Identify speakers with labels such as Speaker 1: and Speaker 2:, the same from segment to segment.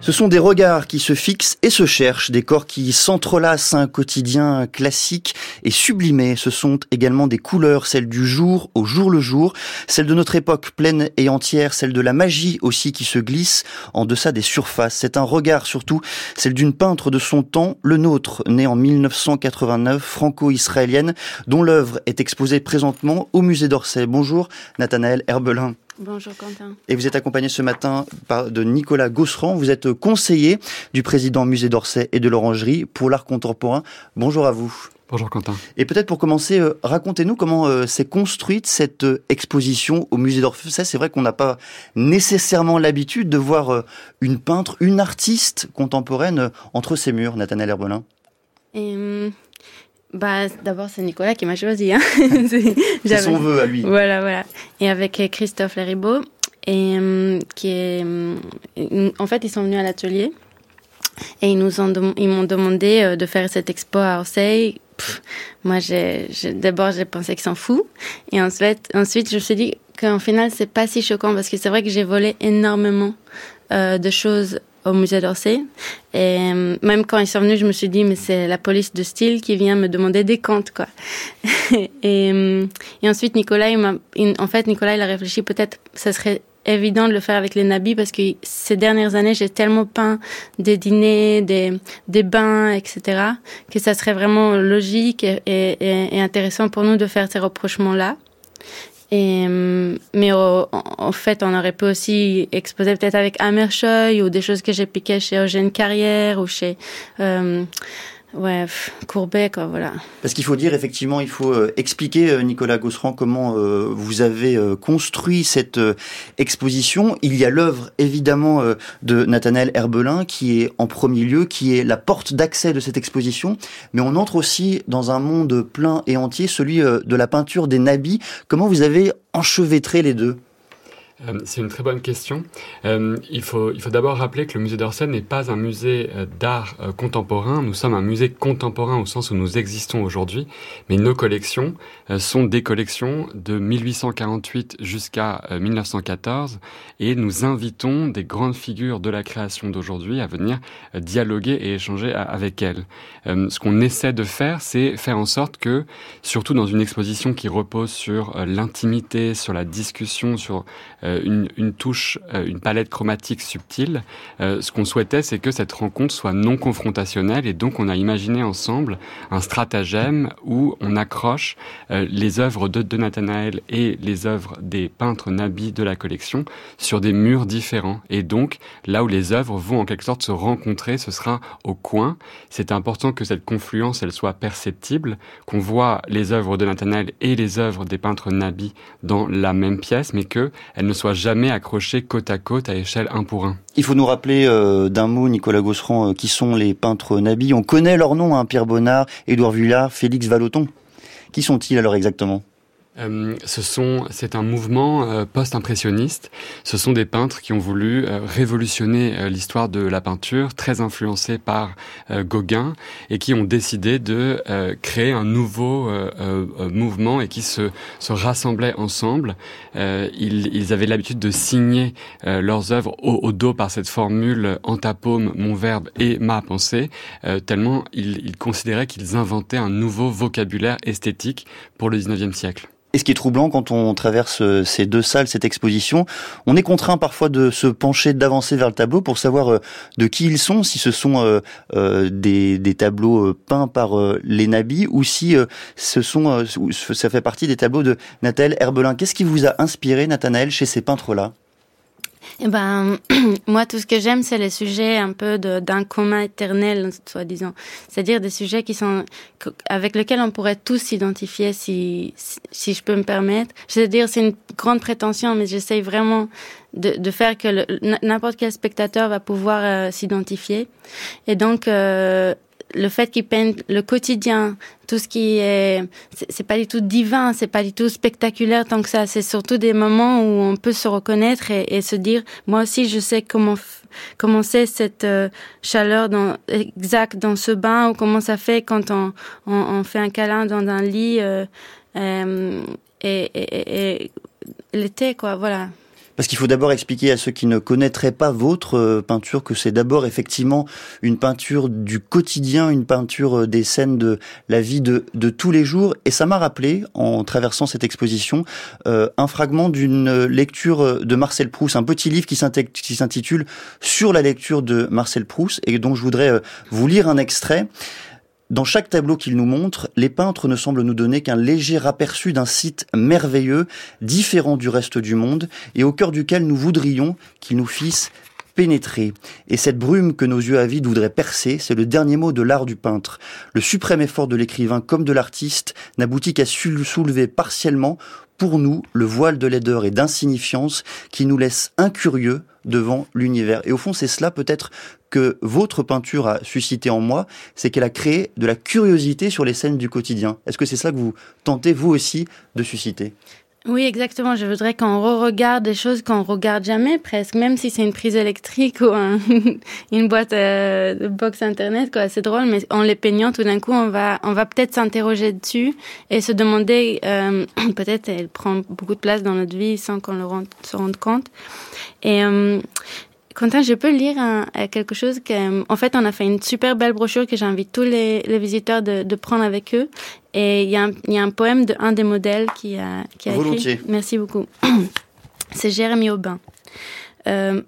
Speaker 1: Ce sont des regards qui se fixent et se cherchent, des corps qui s'entrelacent, un quotidien classique et sublimé. Ce sont également des couleurs, celles du jour au jour le jour, celles de notre époque pleine et entière, celles de la magie aussi qui se glisse en deçà des surfaces. C'est un regard surtout, celle d'une peintre de son temps, le nôtre, née en 1989, franco-israélienne, dont l'œuvre est exposée présentement au musée d'Orsay. Bonjour Nathanaëlle Herbelin.
Speaker 2: Bonjour Quentin.
Speaker 1: Et vous êtes accompagné ce matin de Nicolas Gosserand. Vous êtes conseiller du président Musée d'Orsay et de l'Orangerie pour l'art contemporain. Bonjour à vous.
Speaker 3: Bonjour Quentin.
Speaker 1: Et peut-être pour commencer, racontez-nous comment s'est construite cette exposition au Musée d'Orsay. C'est vrai qu'on n'a pas nécessairement l'habitude de voir une peintre, une artiste contemporaine entre ses murs, Nathanaëlle Herbelin.
Speaker 2: D'abord, c'est Nicolas qui m'a choisi. Hein.
Speaker 1: C'est son vœu à lui.
Speaker 2: Voilà. Et avec Christophe Leribaud, en fait, ils sont venus à l'atelier et ils m'ont demandé de faire cette expo à Orsay. Moi, d'abord, j'ai pensé qu'ils s'en foutent. Et ensuite, je me suis dit qu'en final, c'est pas si choquant parce que c'est vrai que j'ai volé énormément de choses au musée d'Orsay. Et même quand ils sont venus, je me suis dit, mais c'est la police de style qui vient me demander des comptes, quoi. et ensuite, Nicolas, il a réfléchi, peut-être, ça serait évident de le faire avec les nabis parce que ces dernières années, j'ai tellement peint des dîners, des bains, etc., que ça serait vraiment logique et intéressant pour nous de faire ces rapprochements-là. Mais en fait, on aurait pu aussi exposer peut-être avec Hammershøi ou des choses que j'ai piquées chez Eugène Carrière ou chez Courbet, quoi, voilà.
Speaker 1: Parce qu'il faut dire, effectivement, il faut expliquer, Nicolas Gosserand, comment vous avez construit cette exposition. Il y a l'œuvre, évidemment, de Nathanaëlle Herbelin, qui est en premier lieu, qui est la porte d'accès de cette exposition. Mais on entre aussi dans un monde plein et entier, celui de la peinture des nabis. Comment vous avez enchevêtré les deux ?
Speaker 3: C'est une très bonne question. Il faut d'abord rappeler que le musée d'Orsay n'est pas un musée d'art contemporain. Nous sommes un musée contemporain au sens où nous existons aujourd'hui. Mais nos collections sont des collections de 1848 jusqu'à 1914. Et nous invitons des grandes figures de la création d'aujourd'hui à venir dialoguer et échanger avec elles. Ce qu'on essaie de faire, c'est faire en sorte que, surtout dans une exposition qui repose sur l'intimité, sur la discussion, sur une touche, une palette chromatique subtile. Ce qu'on souhaitait, c'est que cette rencontre soit non confrontationnelle et donc on a imaginé ensemble un stratagème où on accroche les œuvres de Nathanaëlle et les œuvres des peintres nabis de la collection sur des murs différents. Et donc, là où les œuvres vont en quelque sorte se rencontrer, ce sera au coin. C'est important que cette confluence, elle soit perceptible, qu'on voit les œuvres de Nathanaëlle et les œuvres des peintres nabis dans la même pièce, mais qu'elles ne soient jamais accrochées côte à côte à échelle 1 pour 1.
Speaker 1: Il faut nous rappeler d'un mot, Nicolas Gosserand, qui sont les peintres nabis. On connaît leurs noms, hein, Pierre Bonnard, Édouard Vuillard, Félix Vallotton. Qui sont-ils alors exactement ?
Speaker 3: C'est un mouvement post-impressionniste. Ce sont des peintres qui ont voulu révolutionner l'histoire de la peinture, très influencés par Gauguin, et qui ont décidé de créer un nouveau mouvement et qui se rassemblaient ensemble. Ils avaient l'habitude de signer leurs œuvres au dos par cette formule en ta paume, mon verbe et ma pensée, tellement ils considéraient qu'ils inventaient un nouveau vocabulaire esthétique pour le 19e siècle.
Speaker 1: Et ce qui est troublant quand on traverse ces deux salles, cette exposition, on est contraint parfois de se pencher, d'avancer vers le tableau pour savoir de qui ils sont, si ce sont des tableaux peints par les nabis ou si ça fait partie des tableaux de Nathanaëlle Herbelin. Qu'est-ce qui vous a inspiré, Nathanaëlle, chez ces peintres-là ?
Speaker 2: Moi, tout ce que j'aime, c'est les sujets un peu d'un commun éternel, soi-disant. C'est-à-dire des sujets avec lesquels on pourrait tous s'identifier, si je peux me permettre. C'est-à-dire, c'est une grande prétention, mais j'essaye vraiment de faire que n'importe quel spectateur va pouvoir s'identifier. Et donc, le fait qu'ils peignent le quotidien, tout ce qui c'est pas du tout divin, c'est pas du tout spectaculaire tant que ça. C'est surtout des moments où on peut se reconnaître et se dire, moi aussi, je sais comment c'est cette chaleur exacte dans ce bain, ou comment ça fait quand on fait un câlin dans un lit et l'été, quoi, voilà.
Speaker 1: Parce qu'il faut d'abord expliquer à ceux qui ne connaîtraient pas votre peinture que c'est d'abord effectivement une peinture du quotidien, une peinture des scènes de la vie de tous les jours. Et ça m'a rappelé, en traversant cette exposition, un fragment d'une lecture de Marcel Proust, un petit livre qui s'intitule « Sur la lecture de Marcel Proust » et dont je voudrais vous lire un extrait. Dans chaque tableau qu'il nous montre, les peintres ne semblent nous donner qu'un léger aperçu d'un site merveilleux, différent du reste du monde, et au cœur duquel nous voudrions qu'ils nous fissent pénétrer. Et cette brume que nos yeux avides voudraient percer, c'est le dernier mot de l'art du peintre. Le suprême effort de l'écrivain comme de l'artiste n'aboutit qu'à soulever partiellement, pour nous, le voile de laideur et d'insignifiance qui nous laisse incurieux devant l'univers. Et au fond, c'est cela peut-être que votre peinture a suscité en moi, c'est qu'elle a créé de la curiosité sur les scènes du quotidien. Est-ce que c'est ça que vous tentez, vous aussi, de susciter ?
Speaker 2: Oui, exactement. Je voudrais qu'on re-regarde des choses qu'on regarde jamais, presque, même si c'est une prise électrique ou une boîte de box internet, quoi. C'est drôle, mais en les peignant, tout d'un coup, on va peut-être s'interroger dessus et se demander, peut-être, elle prend beaucoup de place dans notre vie sans qu'on se rende compte. Et Quentin, je peux lire quelque chose en fait, on a fait une super belle brochure que j'invite tous les visiteurs de prendre avec eux. Et il y a un poème d'un des modèles qui a
Speaker 1: Volontiers.
Speaker 2: Écrit. Merci beaucoup. C'est Jérémie Aubin. Je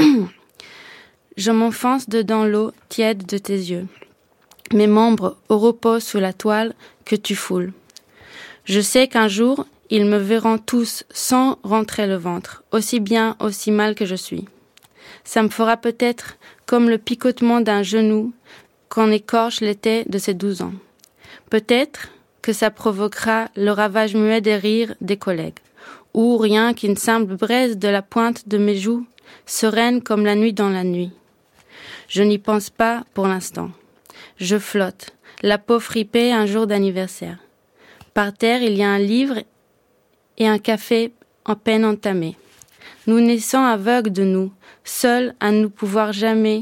Speaker 2: m'enfonce dedans l'eau tiède de tes yeux. Mes membres au repos sous la toile que tu foules. Je sais qu'un jour, ils me verront tous sans rentrer le ventre, aussi bien, aussi mal que je suis. Ça me fera peut-être comme le picotement d'un genou qu'on écorche l'été de ses 12 ans. Peut-être que ça provoquera le ravage muet des rires des collègues, ou rien qu'une simple braise de la pointe de mes joues, sereine comme la nuit dans la nuit. Je n'y pense pas pour l'instant. Je flotte, la peau fripée un jour d'anniversaire. Par terre, il y a un livre et un café en peine entamé. Nous naissons aveugles de nous, seuls à ne pouvoir jamais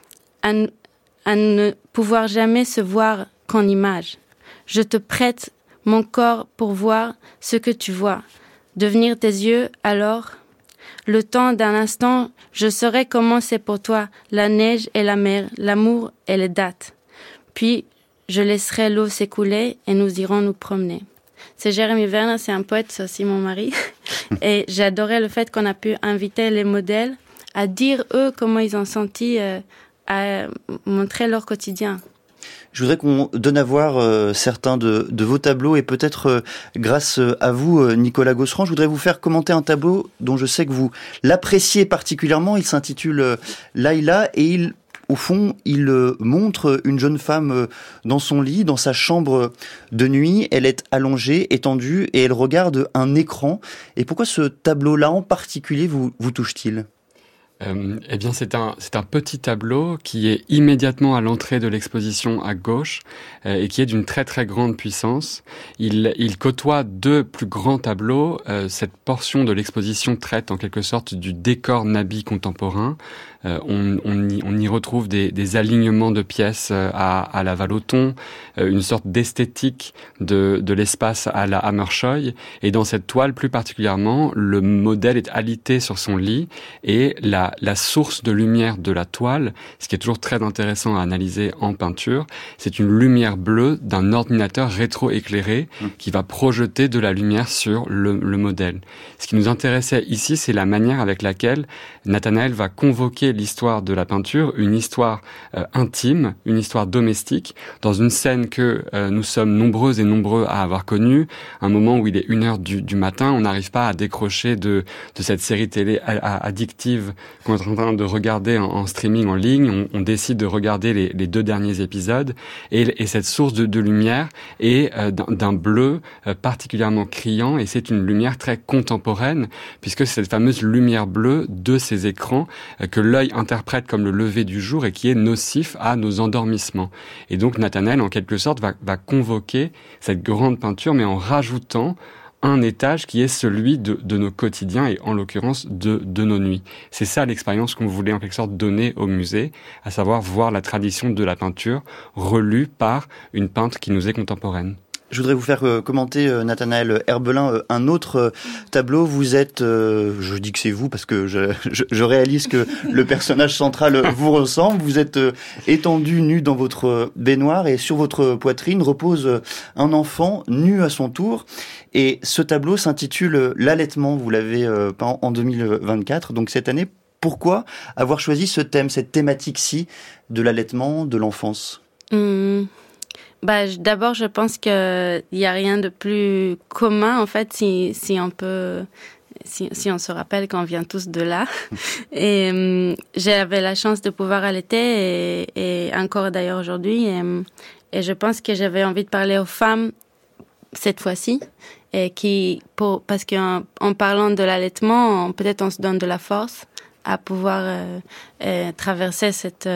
Speaker 2: se voir qu'en image. Je te prête mon corps pour voir ce que tu vois. Devenir tes yeux, alors, le temps d'un instant, je saurai comment c'est pour toi, la neige et la mer, l'amour et les dates. Puis, je laisserai l'eau s'écouler et nous irons nous promener. C'est Jérémie Verne, c'est un poète, c'est aussi mon mari. Et j'adorais le fait qu'on a pu inviter les modèles à dire, eux, comment ils ont senti, à montrer leur quotidien.
Speaker 1: Je voudrais qu'on donne à voir certains de vos tableaux et peut-être grâce à vous, Nicolas Gosserand, je voudrais vous faire commenter un tableau dont je sais que vous l'appréciez particulièrement. Il s'intitule Laïla et au fond, il montre une jeune femme dans son lit, dans sa chambre de nuit. Elle est allongée, étendue et elle regarde un écran. Et pourquoi ce tableau-là en particulier vous touche-t-il ?
Speaker 3: Eh bien, c'est un petit tableau qui est immédiatement à l'entrée de l'exposition à gauche et qui est d'une très très grande puissance. Il côtoie deux plus grands tableaux. Cette portion de l'exposition traite en quelque sorte du décor nabi contemporain. On y retrouve des alignements de pièces à la Vallotton, une sorte d'esthétique de l'espace à la Hammershoy. Et dans cette toile plus particulièrement, le modèle est alité sur son lit et la source de lumière de la toile, ce qui est toujours très intéressant à analyser en peinture, c'est une lumière bleue d'un ordinateur rétroéclairé qui va projeter de la lumière sur le modèle. Ce qui nous intéressait ici, c'est la manière avec laquelle Nathanaël va convoquer l'histoire de la peinture, une histoire intime, une histoire domestique, dans une scène que nous sommes nombreuses et nombreux à avoir connue, un moment où il est 1h du matin, on n'arrive pas à décrocher de cette série télé addictive qu'on est en train de regarder en streaming en ligne. On décide de regarder les 2 derniers épisodes et cette source de lumière est d'un bleu particulièrement criant et c'est une lumière très contemporaine puisque c'est cette fameuse lumière bleue de ces écrans que l'œil interprète comme le lever du jour et qui est nocif à nos endormissements. Et donc Nathanaël, en quelque sorte, va convoquer cette grande peinture mais en rajoutant un étage qui est celui de nos quotidiens et en l'occurrence de nos nuits. C'est ça l'expérience qu'on voulait en quelque sorte donner au musée, à savoir voir la tradition de la peinture relue par une peintre qui nous est contemporaine.
Speaker 1: Je voudrais vous faire commenter, Nathanaël Herbelin, un autre tableau. Vous êtes, je dis que c'est vous parce que je réalise que le personnage central vous ressemble. Vous êtes étendu, nu dans votre baignoire et sur votre poitrine repose un enfant nu à son tour. Et ce tableau s'intitule L'allaitement. Vous l'avez peint en 2024, donc cette année. Pourquoi avoir choisi ce thème, cette thématique-ci de l'allaitement, de l'enfance ?
Speaker 2: D'abord, je pense qu'il n'y a rien de plus commun, en fait, si on se rappelle qu'on vient tous de là. Et j'avais la chance de pouvoir allaiter, et encore d'ailleurs aujourd'hui. Et je pense que j'avais envie de parler aux femmes cette fois-ci. Parce qu'en parlant de l'allaitement, peut-être on se donne de la force à pouvoir traverser cette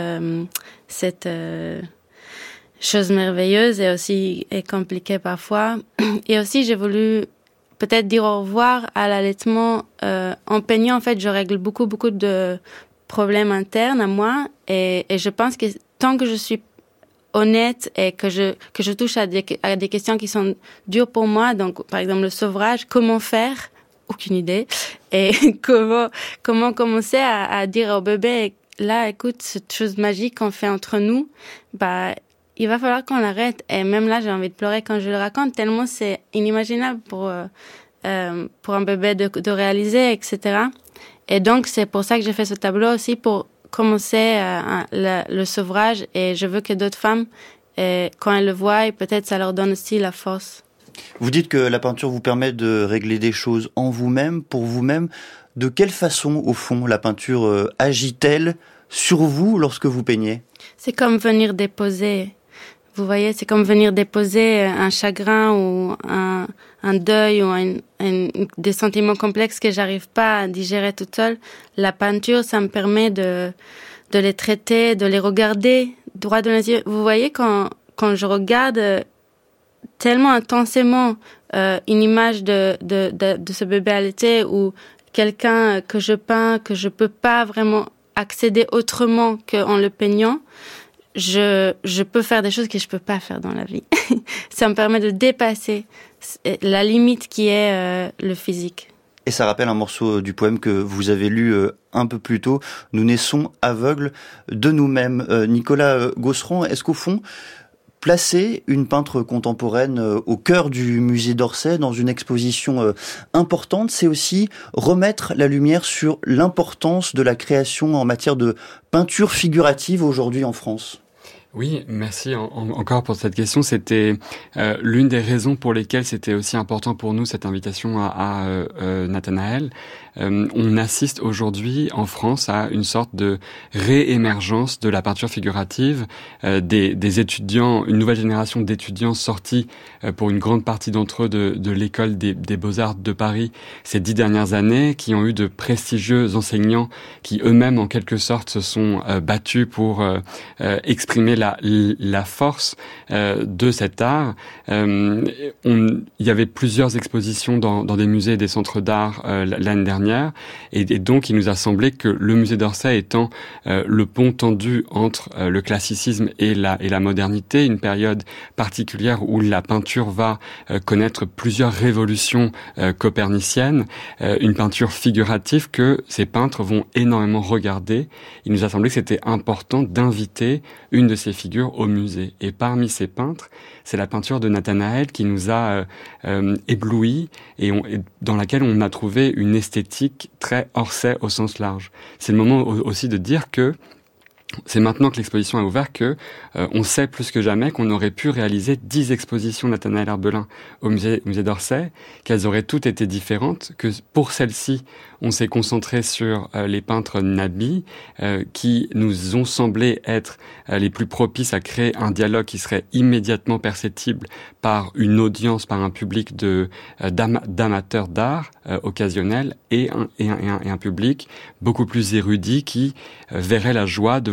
Speaker 2: chose merveilleuse et aussi compliquée parfois. Et aussi, j'ai voulu peut-être dire au revoir à l'allaitement. En peignant, en fait, je règle beaucoup de problèmes internes à moi. Et je pense que tant que je suis honnête et que je touche à des questions qui sont dures pour moi, donc par exemple le sevrage, comment faire ? Aucune idée. Et comment commencer à dire au bébé, là, écoute, cette chose magique qu'on fait entre nous, il va falloir qu'on l'arrête. Et même là, j'ai envie de pleurer quand je le raconte, tellement c'est inimaginable pour un bébé de réaliser, etc. Et donc, c'est pour ça que j'ai fait ce tableau aussi, pour commencer le sevrage. Et je veux que d'autres femmes, quand elles le voient, peut-être ça leur donne aussi la force.
Speaker 1: Vous dites que la peinture vous permet de régler des choses en vous-même, pour vous-même. De quelle façon, au fond, la peinture agit-elle sur vous lorsque vous peignez ? C'est
Speaker 2: comme venir déposer. Vous voyez, c'est comme venir déposer un chagrin ou un deuil ou des sentiments complexes que j'arrive pas à digérer toute seule. La peinture, ça me permet de les traiter, de les regarder droit dans les yeux. Vous voyez, quand je regarde tellement intensément une image de ce bébé allaité ou quelqu'un que je peins, que je peux pas vraiment accéder autrement qu'en le peignant, je peux faire des choses que je peux pas faire dans la vie. Ça me permet de dépasser la limite qui est le physique.
Speaker 1: Et ça rappelle un morceau du poème que vous avez lu un peu plus tôt. Nous naissons aveugles de nous-mêmes. Nicolas Gosseron, est-ce qu'au fond, placer une peintre contemporaine au cœur du musée d'Orsay dans une exposition importante, c'est aussi remettre la lumière sur l'importance de la création en matière de peinture figurative aujourd'hui en France?
Speaker 3: Oui, merci encore pour cette question. C'était l'une des raisons pour lesquelles c'était aussi important pour nous cette invitation à Nathanaël. On assiste aujourd'hui en France à une sorte de réémergence de la peinture figurative, des étudiants, une nouvelle génération d'étudiants sortis pour une grande partie d'entre eux de l'école des Beaux-Arts de Paris ces 10 dernières années, qui ont eu de prestigieux enseignants qui eux-mêmes en quelque sorte se sont battus pour exprimer la force de cet art. Il y avait plusieurs expositions dans des musées et des centres d'art l'année dernière, et donc il nous a semblé que le musée d'Orsay étant le pont tendu entre le classicisme et la modernité, une période particulière où la peinture va connaître plusieurs révolutions coperniciennes, une peinture figurative que ces peintres vont énormément regarder. Il nous a semblé que c'était important d'inviter une de ces figures au musée. Et parmi ces peintres, c'est la peinture de Nathanaël qui nous a éblouis et dans laquelle on a trouvé une esthétique très Orsay au sens large. C'est le moment aussi de dire que c'est maintenant que l'exposition est ouverte que on sait plus que jamais qu'on aurait pu réaliser 10 expositions Nathanaël Herbelin au musée d'Orsay, qu'elles auraient toutes été différentes, que pour celle-ci, on s'est concentré sur les peintres Nabi, qui nous ont semblé être les plus propices à créer un dialogue qui serait immédiatement perceptible par une audience, par un public d'amateurs d'art occasionnels et un public beaucoup plus érudit qui verrait la joie de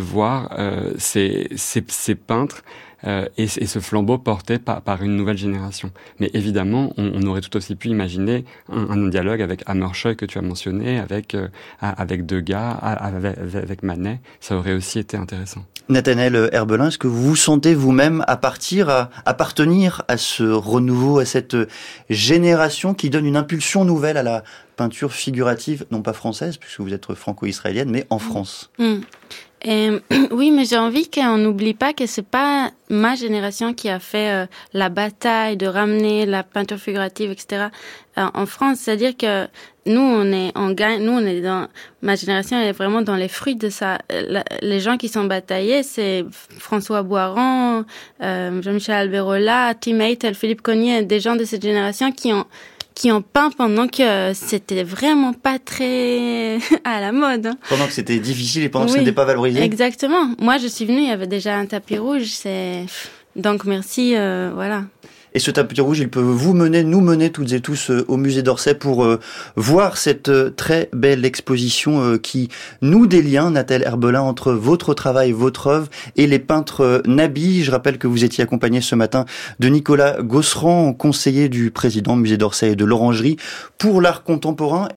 Speaker 3: voir ces peintres et ce flambeau porté par une nouvelle génération. Mais évidemment, on aurait tout aussi pu imaginer un dialogue avec Hammershøi que tu as mentionné, avec Degas, avec Manet. Ça aurait aussi été intéressant.
Speaker 1: Nathanaël Herbelin, est-ce que vous vous sentez vous-même appartenir à ce renouveau, à cette génération qui donne une impulsion nouvelle à la peinture figurative, non pas française, puisque vous êtes franco-israélienne, mais en France?
Speaker 2: Oui, mais j'ai envie qu'on n'oublie pas que c'est pas ma génération qui a fait la bataille de ramener la peinture figurative, etc. En France. C'est-à-dire que nous, on est dans, ma génération est vraiment dans les fruits de ça. Les gens qui sont bataillés, c'est François Boiron, Jean-Michel Alberola, Tim Eitel, Philippe Cogniet, des gens de cette génération qui ont peint pendant que c'était vraiment pas très à la mode. Hein.
Speaker 1: Pendant que c'était difficile et pendant que ce n'était pas valorisé. Exactement.
Speaker 2: Moi, je suis venue, il y avait déjà un tapis rouge. Donc, merci, voilà.
Speaker 1: Et ce tapis rouge, il peut nous mener toutes et tous au musée d'Orsay pour voir cette très belle exposition qui noue des liens, Nathanaël Herbelin, entre votre travail, votre œuvre et les peintres Nabi. Je rappelle que vous étiez accompagné ce matin de Nicolas Gosserand, conseiller du président musée d'Orsay et de l'Orangerie pour l'art contemporain.